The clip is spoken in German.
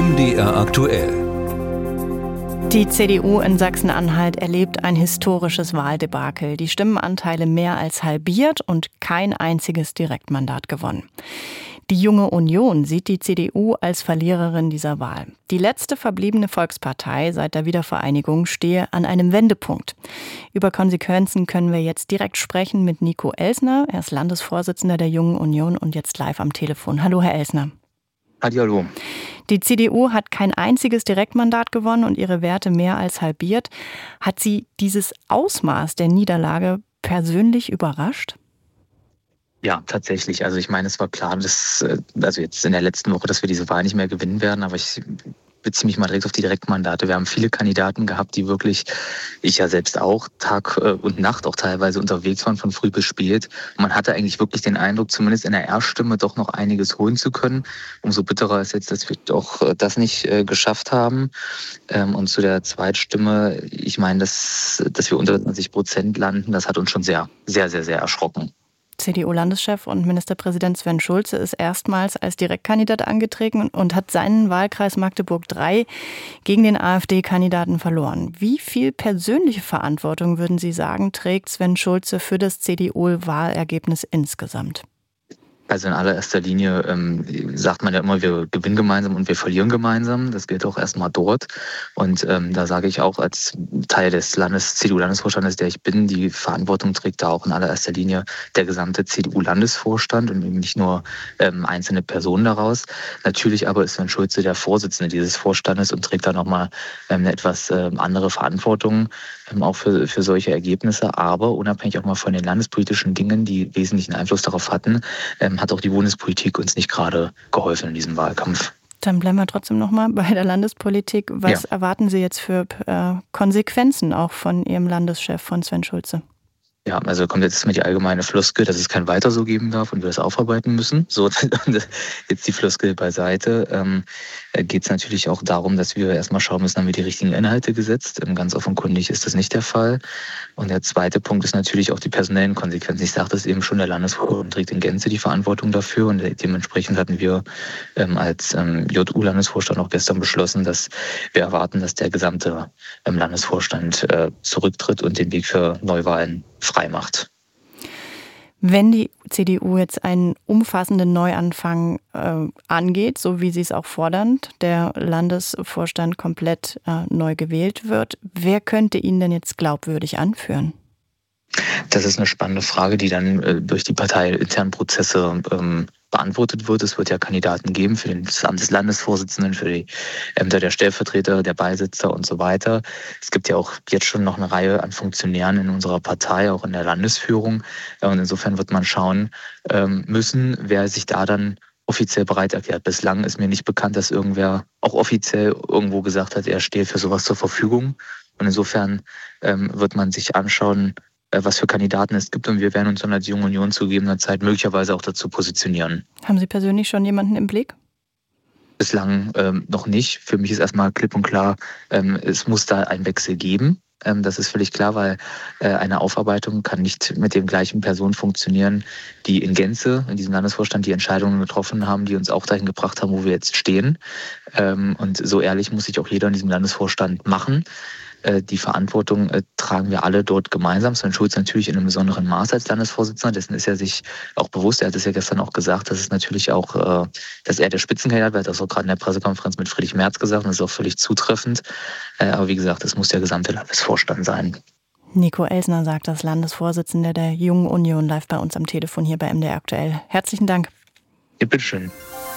MDR aktuell. Die CDU in Sachsen-Anhalt erlebt ein historisches Wahldebakel. Die Stimmenanteile mehr als halbiert und kein einziges Direktmandat gewonnen. Die Junge Union sieht die CDU als Verliererin dieser Wahl. Die letzte verbliebene Volkspartei seit der Wiedervereinigung stehe an einem Wendepunkt. Über Konsequenzen können wir jetzt direkt sprechen mit Nico Elsner. Er ist Landesvorsitzender der Jungen Union und jetzt live am Telefon. Hallo, Herr Elsner. Hallo. Die CDU hat kein einziges Direktmandat gewonnen und ihre Werte mehr als halbiert. Hat Sie dieses Ausmaß der Niederlage persönlich überrascht? Ja, tatsächlich. Also ich meine, es war klar, dass, also jetzt in der letzten Woche, dass wir diese Wahl nicht mehr gewinnen werden, aber ich beziehe mich mal direkt auf die Direktmandate. Wir haben viele Kandidaten gehabt, die wirklich, ich ja selbst auch, Tag und Nacht auch teilweise unterwegs waren, von früh bis spät. Und man hatte eigentlich wirklich den Eindruck, zumindest in der Erststimme doch noch einiges holen zu können. Umso bitterer ist jetzt, dass wir doch das nicht geschafft haben. Und zu der Zweitstimme, ich meine, dass wir unter 20% landen, das hat uns schon sehr, sehr, sehr, sehr erschrocken. CDU-Landeschef und Ministerpräsident Sven Schulze ist erstmals als Direktkandidat angetreten und hat seinen Wahlkreis Magdeburg III gegen den AfD-Kandidaten verloren. Wie viel persönliche Verantwortung, würden Sie sagen, trägt Sven Schulze für das CDU-Wahlergebnis insgesamt? Also in allererster Linie sagt man ja immer, wir gewinnen gemeinsam und wir verlieren gemeinsam. Das gilt auch erstmal dort. Und da sage ich auch als Teil des CDU-Landesvorstandes, der ich bin, die Verantwortung trägt da auch in allererster Linie der gesamte CDU-Landesvorstand und eben nicht nur einzelne Personen daraus. Natürlich aber ist Sven Schulze der Vorsitzende dieses Vorstandes und trägt da nochmal eine etwas andere Verantwortung auch für solche Ergebnisse. Aber unabhängig auch mal von den landespolitischen Dingen, die wesentlichen Einfluss darauf hatten, hat auch die Bundespolitik uns nicht gerade geholfen in diesem Wahlkampf. Dann bleiben wir trotzdem nochmal bei der Landespolitik. Was erwarten Sie jetzt für Konsequenzen auch von Ihrem Landeschef, von Sven Schulze? Ja, also kommt jetzt mal die allgemeine Floskel, dass es kein Weiter so geben darf und wir das aufarbeiten müssen. So, jetzt die Floskel beiseite. Geht es natürlich auch darum, dass wir erstmal schauen müssen, haben wir die richtigen Inhalte gesetzt. Ganz offenkundig ist das nicht der Fall. Und der zweite Punkt ist natürlich auch die personellen Konsequenzen. Ich sagte es eben schon, der Landesvorstand trägt in Gänze die Verantwortung dafür. Und dementsprechend hatten wir als JU-Landesvorstand auch gestern beschlossen, dass wir erwarten, dass der gesamte Landesvorstand zurücktritt und den Weg für Neuwahlen frei macht. Wenn die CDU jetzt einen umfassenden Neuanfang angeht, so wie Sie es auch fordern, der Landesvorstand komplett neu gewählt wird, wer könnte ihn denn jetzt glaubwürdig anführen? Das ist eine spannende Frage, die dann durch die parteiinternen Prozesse beantwortet wird. Es wird ja Kandidaten geben für das Amt des Landesvorsitzenden, für die Ämter der Stellvertreter, der Beisitzer und so weiter. Es gibt ja auch jetzt schon noch eine Reihe an Funktionären in unserer Partei, auch in der Landesführung. Und insofern wird man schauen müssen, wer sich da dann offiziell bereit erklärt. Bislang ist mir nicht bekannt, dass irgendwer auch offiziell irgendwo gesagt hat, er stehe für sowas zur Verfügung. Und insofern wird man sich anschauen, was für Kandidaten es gibt, und wir werden uns dann als Junge Union zu gegebener Zeit möglicherweise auch dazu positionieren. Haben Sie persönlich schon jemanden im Blick? Bislang noch nicht. Für mich ist erstmal klipp und klar, es muss da einen Wechsel geben. Das ist völlig klar, weil eine Aufarbeitung kann nicht mit den gleichen Personen funktionieren, die in Gänze in diesem Landesvorstand die Entscheidungen getroffen haben, die uns auch dahin gebracht haben, wo wir jetzt stehen. Und so ehrlich muss sich auch jeder in diesem Landesvorstand machen. Die Verantwortung tragen wir alle dort gemeinsam. Sven Schulze natürlich in einem besonderen Maß als Landesvorsitzender. Dessen ist er sich auch bewusst. Er hat es ja gestern auch gesagt, dass es natürlich auch, dass er der Spitzenkandidat wird. Er hat das auch gerade in der Pressekonferenz mit Friedrich Merz gesagt. Und das ist auch völlig zutreffend. Aber wie gesagt, es muss der gesamte Landesvorstand sein. Nico Elsner sagt das, Landesvorsitzender der Jungen Union, live bei uns am Telefon hier bei MDR aktuell. Herzlichen Dank. Ja, bitteschön.